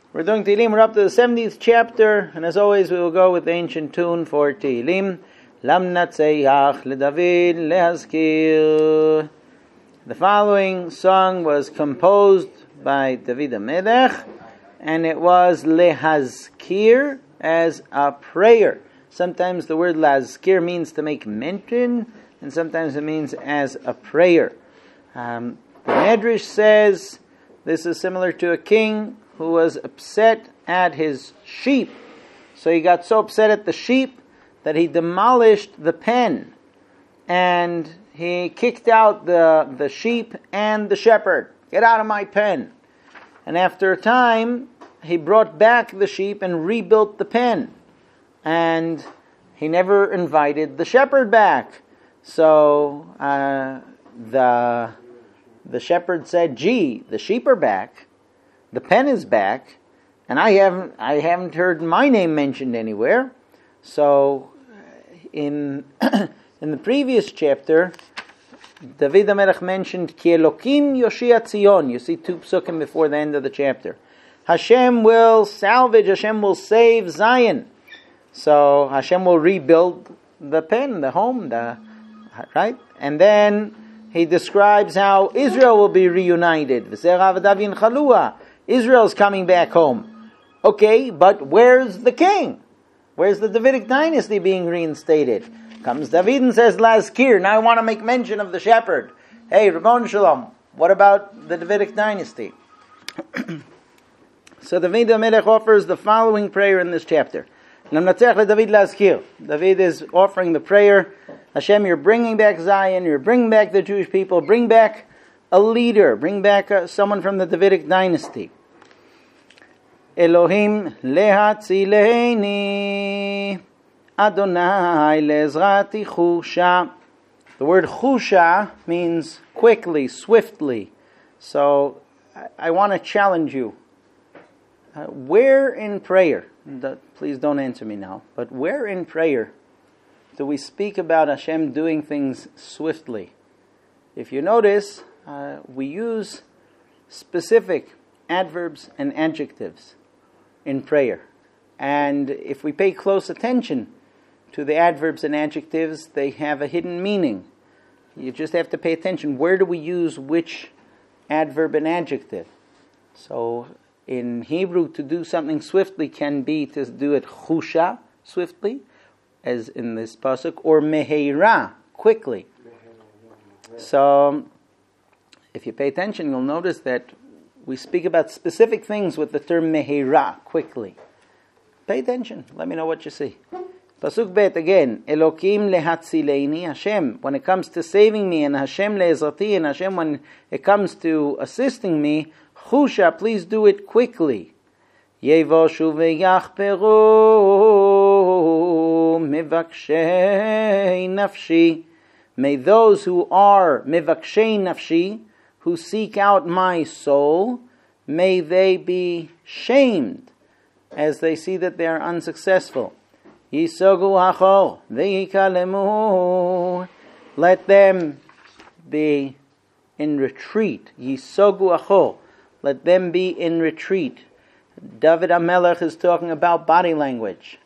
We're doing Tehillim. We're up to the 70th chapter, and as always, we will go with the ancient tune for Tehillim. Lam Natseach LeDavid Lehazkir. The following song was composed by David HaMelech, and it was Lehazkir, as a prayer. Sometimes the word Lehazkir means to make mention, and sometimes it means as a prayer. The Medrash says this is similar to a king who was upset at his sheep. So he got so upset at the sheep that he demolished the pen, and he kicked out the sheep and the shepherd. Get out of my pen. And after a time, he brought back the sheep and rebuilt the pen. And he never invited the shepherd back. So the shepherd said, "Gee, the sheep are back. The pen is back, and I haven't heard my name mentioned anywhere." So, in the previous chapter, David HaMelech mentioned Ki Elokim Yoshia Tzion. You see two psukim before the end of the chapter. Hashem will salvage. Hashem will save Zion. So Hashem will rebuild the pen, the home, right? And then he describes how Israel will be reunited. V'zera v'dav yinchalua. Israel's coming back home. Okay, but where's the king? Where's the Davidic dynasty being reinstated? Comes David and says, Lehazkir, now I want to make mention of the shepherd. Hey, Rabbon Shalom, what about the Davidic dynasty? So David HaMelech offers the following prayer in this chapter. David is offering the prayer, Hashem, you're bringing back Zion, you're bringing back the Jewish people, bring back a leader, bring back someone from the Davidic dynasty. Elohim lehatzileni, Adonai le'ezrati chusha. The word chusha means quickly, swiftly. So I want to challenge you. Where in prayer, please don't answer me now, but where in prayer do we speak about Hashem doing things swiftly? If you notice, we use specific adverbs and adjectives in prayer. And if we pay close attention to the adverbs and adjectives, they have a hidden meaning. You just have to pay attention. Where do we use which adverb and adjective? So in Hebrew, to do something swiftly can be to do it chusha, swiftly, as in this pasuk, or meheira, quickly. So if you pay attention, you'll notice that we speak about specific things with the term meheira, quickly. Pay attention. Let me know what you see. Pasuk bet again. Elokim lehatzileini, Hashem. When it comes to saving me, and Hashem le'ezrati, and Hashem when it comes to assisting me, chusha, please do it quickly. Yevoshu v'yachperu mivakshei nafshi. May those who are mivakshei nafshi, who seek out my soul, may they be shamed as they see that they are unsuccessful. Yisogu hachor v'yikalemu. Let them be in retreat. Yisogu hachor. Let them be in retreat. David HaMelech is talking about body language.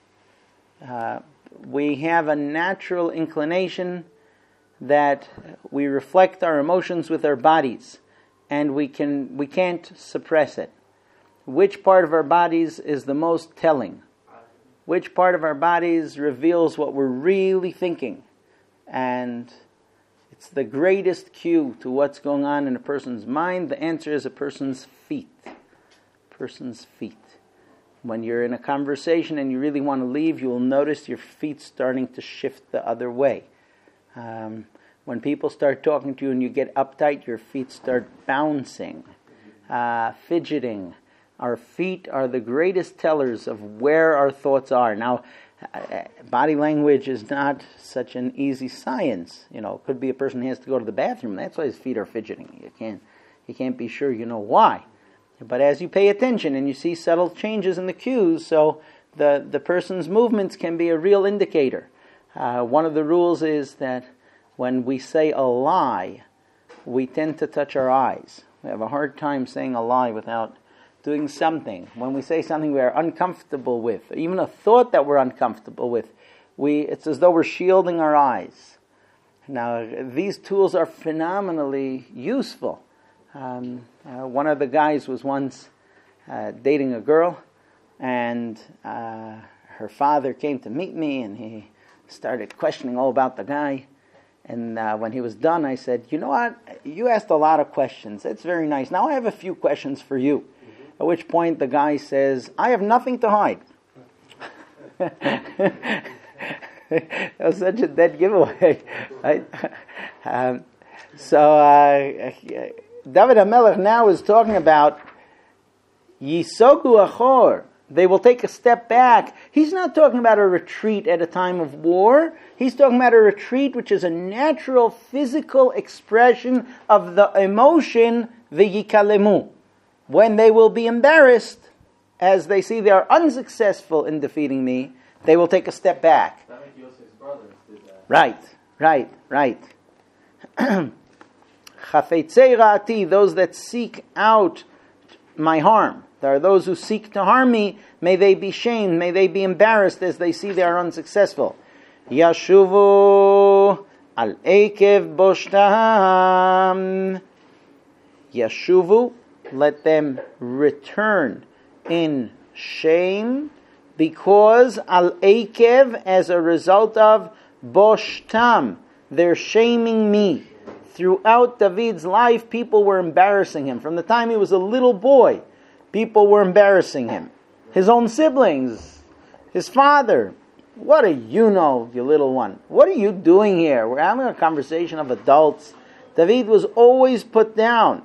We have a natural inclination that we reflect our emotions with our bodies, and we can't suppress it. Which part of our bodies is the most telling? Which part of our bodies reveals what we're really thinking? And it's the greatest cue to what's going on in a person's mind. The answer is a person's feet. Person's feet. When you're in a conversation and you really want to leave, you will notice your feet starting to shift the other way. When people start talking to you and you get uptight, your feet start bouncing, fidgeting. Our feet are the greatest tellers of where our thoughts are. Now, body language is not such an easy science. You know, it could be a person who has to go to the bathroom. That's why his feet are fidgeting. You can't be sure you know why. But as you pay attention and you see subtle changes in the cues, so the person's movements can be a real indicator. One of the rules is that when we say a lie, we tend to touch our eyes. We have a hard time saying a lie without doing something, when we say something we are uncomfortable with, or even a thought that we're uncomfortable with, it's as though we're shielding our eyes. Now, these tools are phenomenally useful. One of the guys was once dating a girl, and her father came to meet me, and he started questioning all about the guy. And when he was done, I said, you know what? You asked a lot of questions. That's very nice. Now I have a few questions for you. Mm-hmm. At which point the guy says, I have nothing to hide. That was such a dead giveaway. Right? David HaMelech now is talking about Yisogu Achor. They will take a step back. He's not talking about a retreat at a time of war. He's talking about a retreat which is a natural physical expression of the emotion, v'yikalemu. When they will be embarrassed, as they see they are unsuccessful in defeating me, they will take a step back. That like Yosef's brothers did that. Right. Chafetzei ra'ati, those that seek out my harm. There are those who seek to harm me. May they be shamed. May they be embarrassed as they see they are unsuccessful. Yashuvu al ekev boshtam. Yashuvu, let them return in shame, because al ekev, as a result of boshtam, they're shaming me. Throughout David's life, people were embarrassing him. From the time he was a little boy, people were embarrassing him. His own siblings, his father. What do you know, you little one? What are you doing here? We're having a conversation of adults. David was always put down.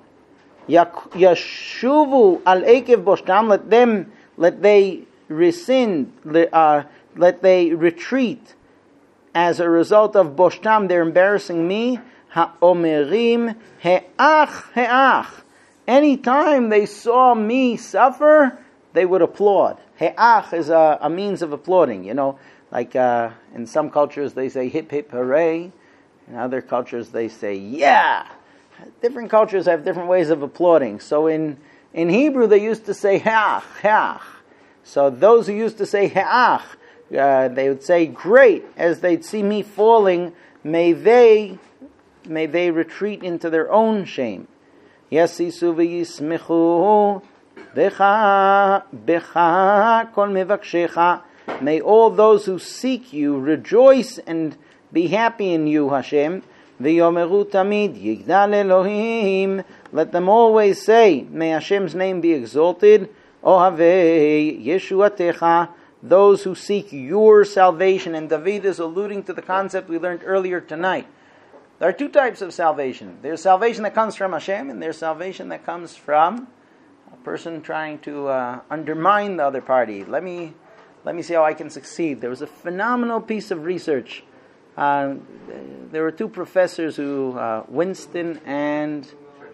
Yashuvu al ekev boshtam, let they rescind, let they retreat. As a result of boshtam, they're embarrassing me. Ha'omerim he'ach. Anytime they saw me suffer, they would applaud. He'ach is a means of applauding. You know, like in some cultures they say hip hip hooray. In other cultures they say yeah. Different cultures have different ways of applauding. So in Hebrew they used to say he'ach, he'ach. So those who used to say he'ach, they would say great. As they'd see me falling, may they retreat into their own shame. Yasisu v'yismechu becha kol mevakshecha. May all those who seek you rejoice and be happy in you, Hashem. V'yomeru tamid yigdal Elohim. Let them always say, may Hashem's name be exalted. Ohavei Yeshuatecha. Those who seek your salvation. And David is alluding to the concept we learned earlier tonight. There are two types of salvation. There's salvation that comes from Hashem, and there's salvation that comes from a person trying to undermine the other party. Let me see how I can succeed. There was a phenomenal piece of research. There were two professors who, Winston and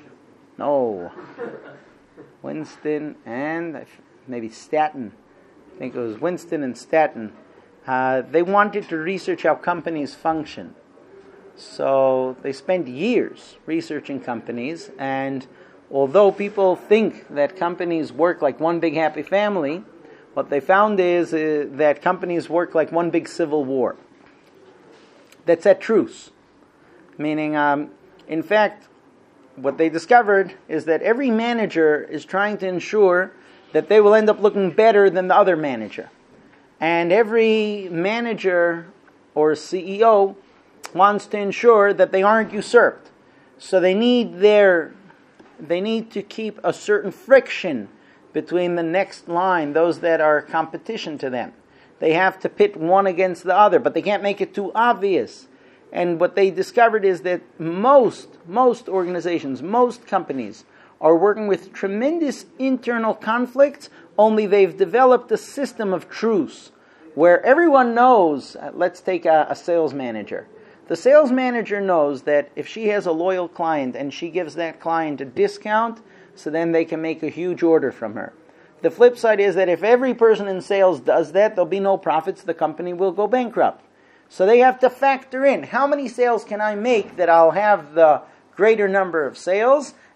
maybe Statton. I think it was Winston and Statton. They wanted to research how companies function. So they spent years researching companies, and although people think that companies work like one big happy family, what they found is that companies work like one big civil war that's at truce. Meaning, in fact, what they discovered is that every manager is trying to ensure that they will end up looking better than the other manager. And every manager or CEO wants to ensure that they aren't usurped. So they need to keep a certain friction between the next line, those that are competition to them. They have to pit one against the other, but they can't make it too obvious. And what they discovered is that most organizations, most companies are working with tremendous internal conflicts, only they've developed a system of truce where everyone knows, let's take a sales manager. The sales manager knows that if she has a loyal client and she gives that client a discount, so then they can make a huge order from her. The flip side is that if every person in sales does that, there'll be no profits, the company will go bankrupt. So they have to factor in, how many sales can I make that I'll have the greater number of sales,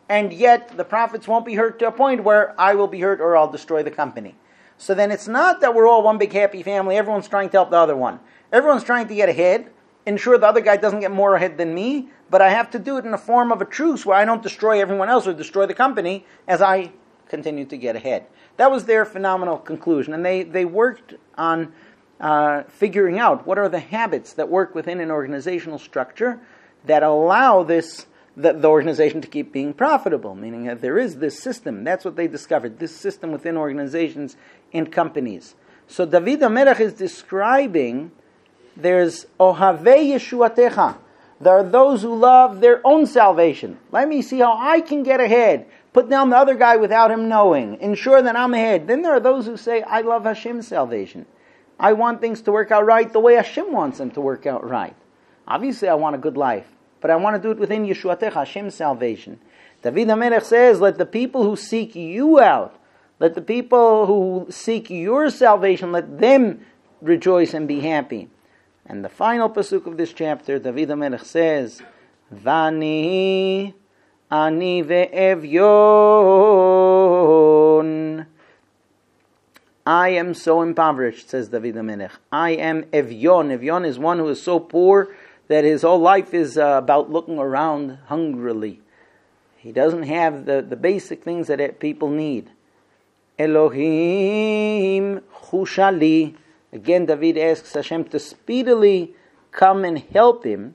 and yet the prophets won't be hurt to a point where I will be hurt or I'll destroy the company. So then it's not that we're all one big happy family, everyone's trying to help the other one. Everyone's trying to get ahead, ensure the other guy doesn't get more ahead than me, but I have to do it in the form of a truce where I don't destroy everyone else or destroy the company as I continue to get ahead. That was their phenomenal conclusion, and they worked on figuring out what are the habits that work within an organizational structure that allow the organization to keep being profitable, meaning that there is this system. That's what they discovered, this system within organizations and companies. So David HaMelech is describing there's Ohavei Yeshuatecha. There are those who love their own salvation. Let me see how I can get ahead. Put down the other guy without him knowing. Ensure that I'm ahead. Then there are those who say, I love Hashem's salvation. I want things to work out right the way Hashem wants them to work out right. Obviously I want a good life, but I want to do it within Yeshuatecha, Hashem's salvation. David HaMelech says, let the people who seek you out, let the people who seek your salvation, let them rejoice and be happy. And the final pasuk of this chapter, David HaMelech says, Vani ani ve'evyon. I am so impoverished, says David HaMelech. I am evyon. Evyon is one who is so poor that his whole life is about looking around hungrily. He doesn't have the basic things that people need. Elohim chushali. Again, David asks Hashem to speedily come and help him.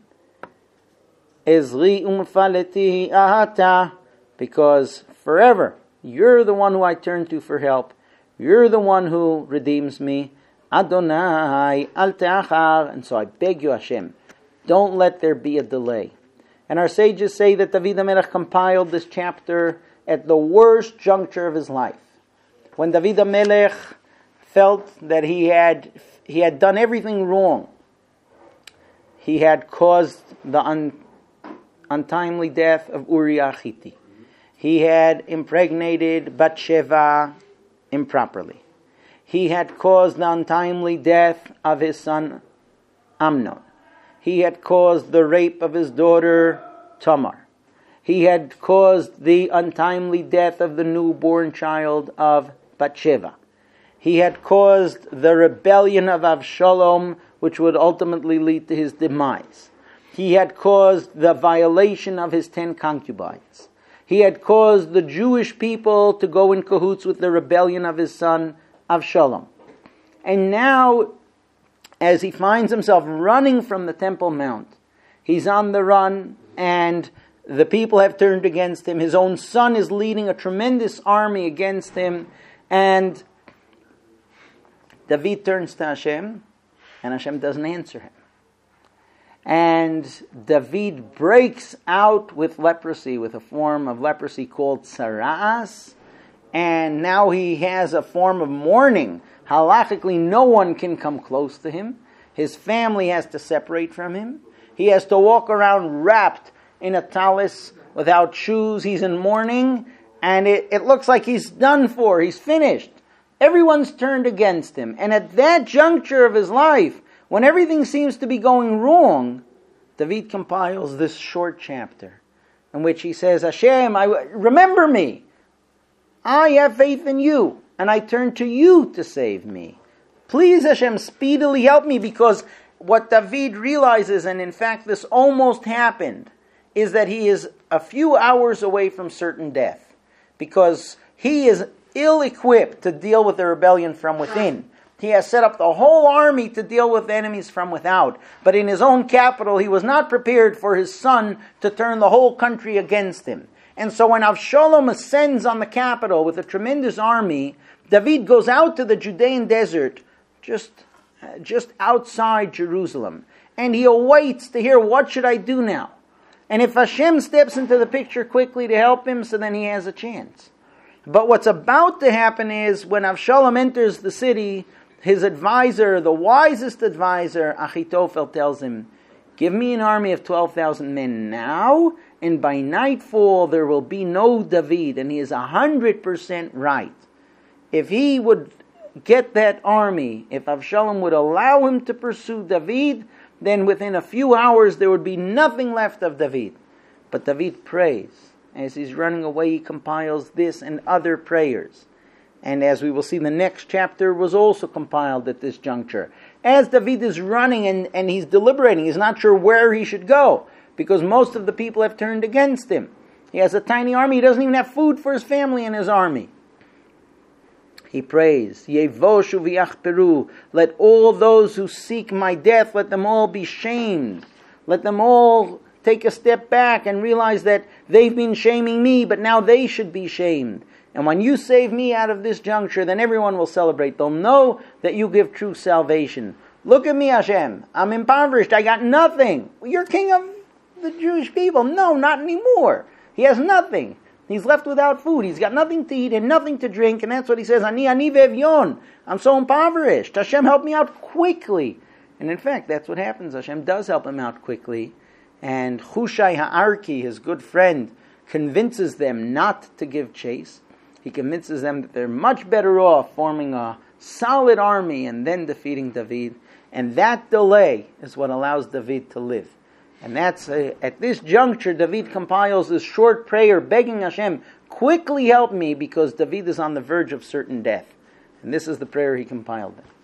Ezri umfaleti ahata. Because forever, you're the one who I turn to for help. You're the one who redeems me. Adonai al te'achar. And so I beg you, Hashem, don't let there be a delay. And our sages say that David HaMelech compiled this chapter at the worst juncture of his life. When David HaMelech felt that he had done everything wrong. He had caused the untimely death of Uriah Hitti. He had impregnated Bathsheba improperly. He had caused the untimely death of his son Amnon. He had caused the rape of his daughter Tamar. He had caused the untimely death of the newborn child of Bathsheba. He had caused the rebellion of Avshalom, which would ultimately lead to his demise. He had caused the violation of his 10 concubines. He had caused the Jewish people to go in cahoots with the rebellion of his son Avshalom. And now, as he finds himself running from the Temple Mount, he's on the run, and the people have turned against him. His own son is leading a tremendous army against him, and David turns to Hashem, and Hashem doesn't answer him. And David breaks out with leprosy, with a form of leprosy called tzara'as, and now he has a form of mourning. Halachically, no one can come close to him. His family has to separate from him. He has to walk around wrapped in a talis without shoes. He's in mourning, and it looks like he's done for. He's finished. Everyone's turned against him. And at that juncture of his life, when everything seems to be going wrong, David compiles this short chapter in which he says, Hashem, remember me. I have faith in you, and I turn to you to save me. Please, Hashem, speedily help me, because what David realizes, and in fact this almost happened, is that he is a few hours away from certain death, because he is ill-equipped to deal with the rebellion from within. He has set up the whole army to deal with enemies from without. But in his own capital, he was not prepared for his son to turn the whole country against him. And so when Avshalom ascends on the capital with a tremendous army, David goes out to the Judean desert, just outside Jerusalem. And he awaits to hear, what should I do now? And if Hashem steps into the picture quickly to help him, so then he has a chance. But what's about to happen is, when Avshalom enters the city, his advisor, the wisest advisor, Achitophel, tells him, give me an army of 12,000 men now, and by nightfall there will be no David. And he is 100% right. If he would get that army, if Avshalom would allow him to pursue David, then within a few hours there would be nothing left of David. But David prays, As he's running away, he compiles this and other prayers. And as we will see, the next chapter was also compiled at this juncture. As David is running and he's deliberating, he's not sure where he should go, because most of the people have turned against him. He has a tiny army, he doesn't even have food for his family and his army. He prays, Yevoshu v'yachperu, let all those who seek my death, let them all be shamed. Let them all take a step back and realize that they've been shaming me, but now they should be shamed. And when you save me out of this juncture, then everyone will celebrate. They'll know that you give true salvation. Look at me, Hashem. I'm impoverished. I got nothing. Well, you're king of the Jewish people. No, not anymore. He has nothing. He's left without food. He's got nothing to eat and nothing to drink. And that's what he says, Ani ve'evyon. I'm so impoverished. Hashem, help me out quickly. And in fact, that's what happens. Hashem does help him out quickly. And Hushai Ha'arki, his good friend, convinces them not to give chase. He convinces them that they're much better off forming a solid army and then defeating David. And that delay is what allows David to live. And that's, at this juncture, David compiles this short prayer begging Hashem, quickly help me, because David is on the verge of certain death. And this is the prayer he compiled.